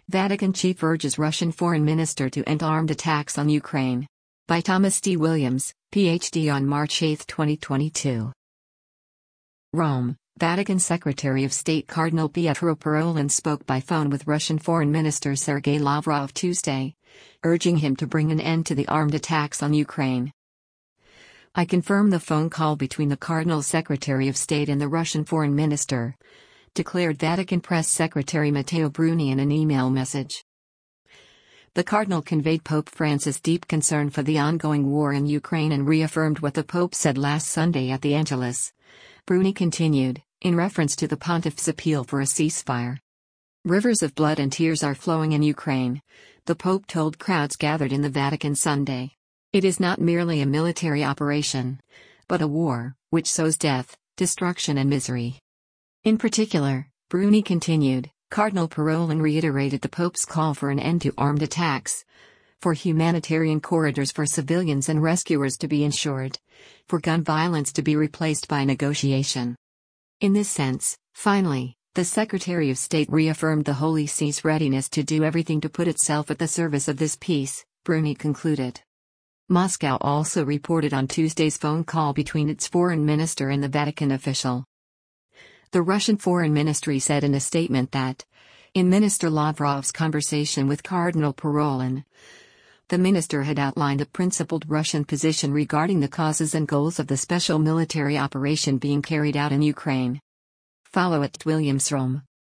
Vatican chief urges Russian foreign minister to end armed attacks on Ukraine. By Thomas D. Williams, Ph.D. on March 8, 2022. Rome, Vatican Secretary of State Cardinal Pietro Parolin spoke by phone with Russian Foreign Minister Sergei Lavrov Tuesday, urging him to bring an end to the armed attacks on Ukraine. I confirm the phone call between the Cardinal Secretary of State and the Russian Foreign Minister, declared Vatican Press Secretary Matteo Bruni in an email message. The Cardinal conveyed Pope Francis' deep concern for the ongoing war in Ukraine and reaffirmed what the Pope said last Sunday at the Angelus. Bruni continued, in reference to the Pontiff's appeal for a ceasefire. Rivers of blood and tears are flowing in Ukraine, the Pope told crowds gathered in the Vatican Sunday. It is not merely a military operation, but a war, which sows death, destruction and misery. In particular, Bruni continued, Cardinal Parolin reiterated the Pope's call for an end to armed attacks, for humanitarian corridors for civilians and rescuers to be ensured, for gun violence to be replaced by negotiation. In this sense, finally, the Secretary of State reaffirmed the Holy See's readiness to do everything to put itself at the service of this peace, Bruni concluded. Moscow also reported on Tuesday's phone call between its foreign minister and the Vatican official. The Russian Foreign Ministry said in a statement that, in Minister Lavrov's conversation with Cardinal Parolin, the minister had outlined a principled Russian position regarding the causes and goals of the special military operation being carried out in Ukraine. Follow at Williams Rome.